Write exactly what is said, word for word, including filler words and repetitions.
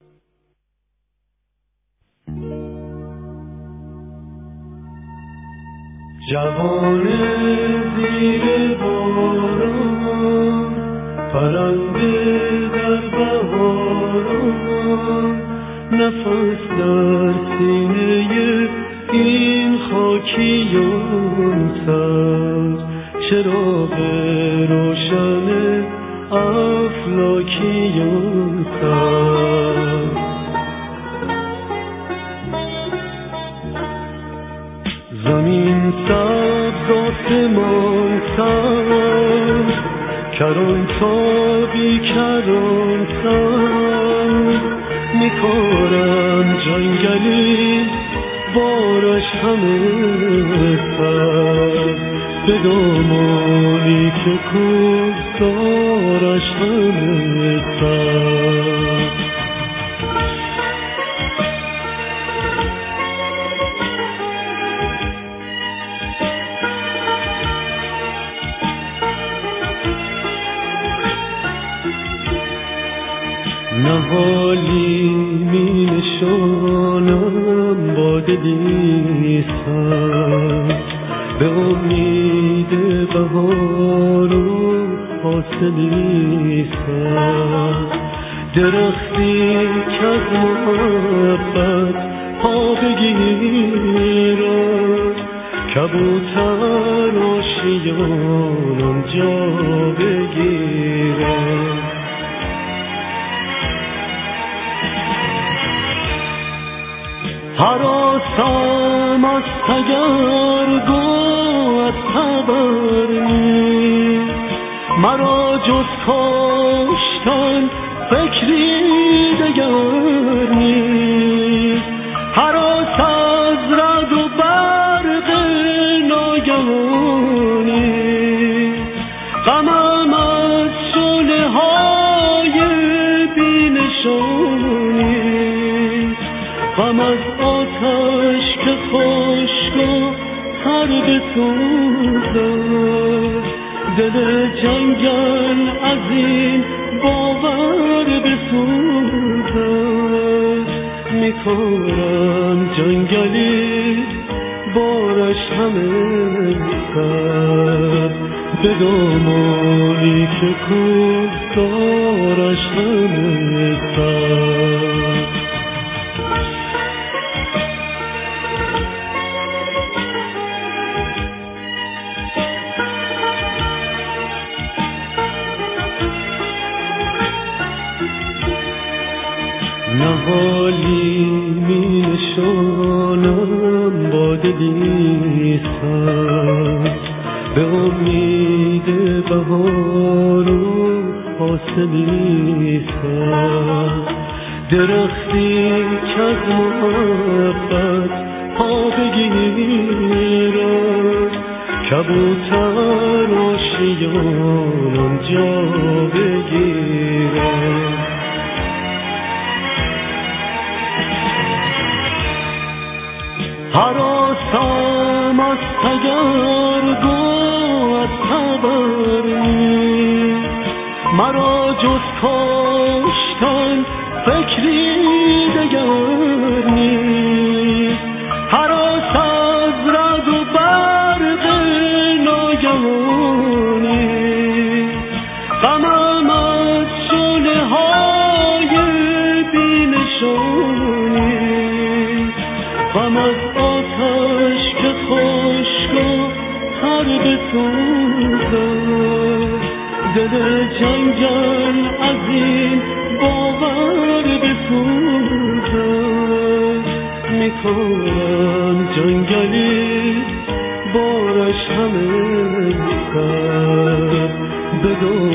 جوان زیر باران، پرنده در بهاران، نفس در سینه این خاکیان سبز، چراغ روشن افلاکیان سبز. زمین سبز آسمان سبز، کران تا بی کران سبز، میکارم جنگلی بارش همه سبز، به دامانی که کوهسارش همه سبز. نهالی می نشانم با دلی سبز، به امید بهار و حاصلی سبز. درختی که از محبت پا بگیرد، کبوتر آشیانم جا بگیرد. هراسم از تگرگو از خبر نیست، مرا جز کاشتن فکری دگر نیست. هراس از رعد و برق ناگهانی، غمم از شعله های بی نشانی، غم از آتش که خشک و تر بسوزد. دل جنگل از این باور بسوزد، میکارم جنگلی بارش همه سر، به دامانی که کوهسارش همه سر. نهالی می نشانم با دلی سبز، به امید بهار و حاصلی سبز. درختی که از محبت پا بگیرد، کبوتر آشیانم جا بگیرد. هراسم از تگرگو از خبر نیست، مرا جز کاشتن فکری دگر نیست. هراس از رعد و برق ناگهانی، غمم از شعله های بی نشانی، غم از آتش که خشک و تر بسوزد. دل جنگل از این باور بسوزد، میکارم جنگلی بارش همه سر، به